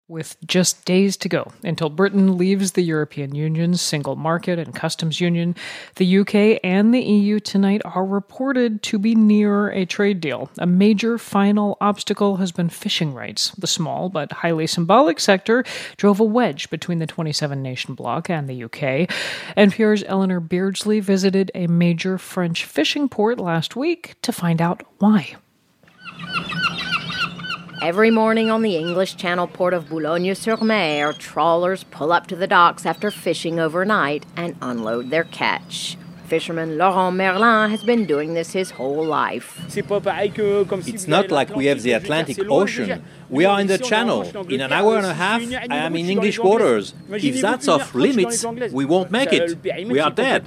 With just days to go until Britain leaves the European Union's single market and customs union, the UK and the EU tonight are reported to be near a trade deal. A major final obstacle has been fishing rights. The small but highly symbolic sector drove a wedge between the 27-nation bloc and the UK. NPR's Eleanor Beardsley visited a major French fishing port last week to find out why. Every morning on the English Channel port of Boulogne-sur-Mer, trawlers pull up to the docks after fishing overnight and unload their catch. Fisherman Laurent Merlin has been doing this his whole life. It's not like we have the Atlantic Ocean. We are in the Channel. In an hour and a half, I am in English waters. If that's off limits, we won't make it. We are dead.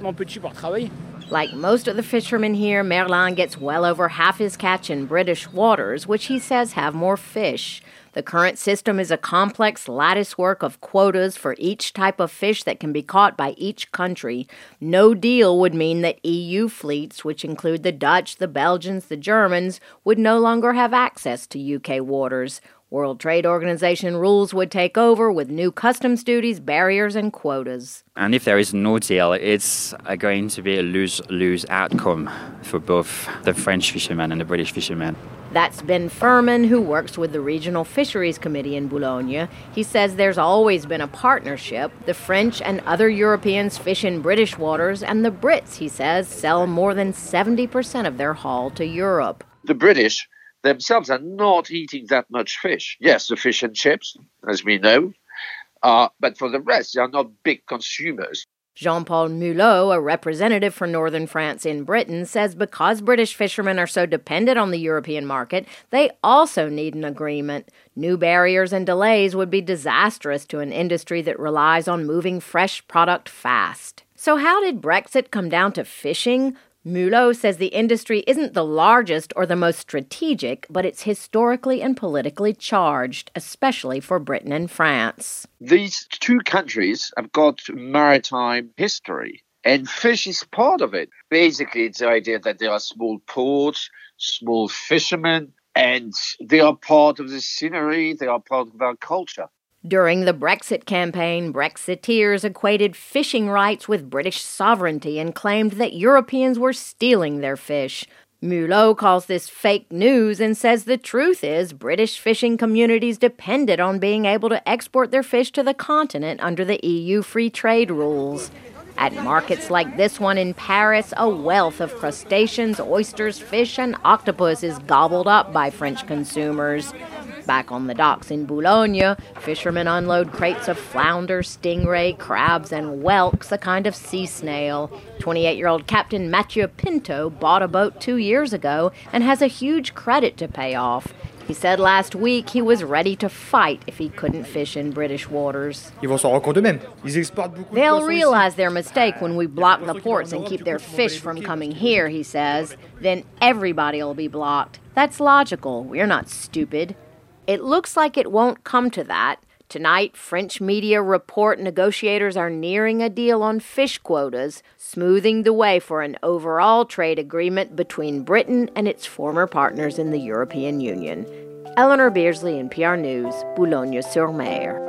Like most of the fishermen here, Merlin gets well over half his catch in British waters, which he says have more fish. The current system is a complex latticework of quotas for each type of fish that can be caught by each country. No deal would mean that EU fleets, which include the Dutch, the Belgians, the Germans, would no longer have access to UK waters. World Trade Organization rules would take over with new customs duties, barriers, and quotas. And if there is no deal, it's going to be a lose-lose outcome for both the French fishermen and the British fishermen. That's Ben Furman, who works with the Regional Fisheries Committee in Boulogne. He says there's always been a partnership. The French and other Europeans fish in British waters, and the Brits, he says, sell more than 70% of their haul to Europe. The British themselves are not eating that much fish. Yes, the fish and chips, as we know, but for the rest, they are not big consumers. Jean-Paul Mulot, a representative for northern France in Britain, says because British fishermen are so dependent on the European market, they also need an agreement. New barriers and delays would be disastrous to an industry that relies on moving fresh product fast. So how did Brexit come down to fishing? Mulot says the industry isn't the largest or the most strategic, but it's historically and politically charged, especially for Britain and France. These two countries have got maritime history, and fish is part of it. Basically, it's the idea that there are small ports, small fishermen, and they are part of the scenery, they are part of our culture. During the Brexit campaign, Brexiteers equated fishing rights with British sovereignty and claimed that Europeans were stealing their fish. Mulot calls this fake news and says the truth is British fishing communities depended on being able to export their fish to the continent under the EU free trade rules. At markets like this one in Paris, a wealth of crustaceans, oysters, fish, and octopus is gobbled up by French consumers. Back on the docks in Boulogne, fishermen unload crates of flounder, stingray, crabs, and whelks, a kind of sea snail. 28-year-old Captain Mathieu Pinto bought a boat 2 years ago and has a huge credit to pay off. He said last week he was ready to fight if he couldn't fish in British waters. They'll realize their mistake when we block the ports and keep their fish from coming here, he says. Then everybody will be blocked. That's logical. We're not stupid. It looks like it won't come to that. Tonight, French media report negotiators are nearing a deal on fish quotas, smoothing the way for an overall trade agreement between Britain and its former partners in the European Union. Eleanor Beardsley, NPR News, Boulogne-sur-Mer.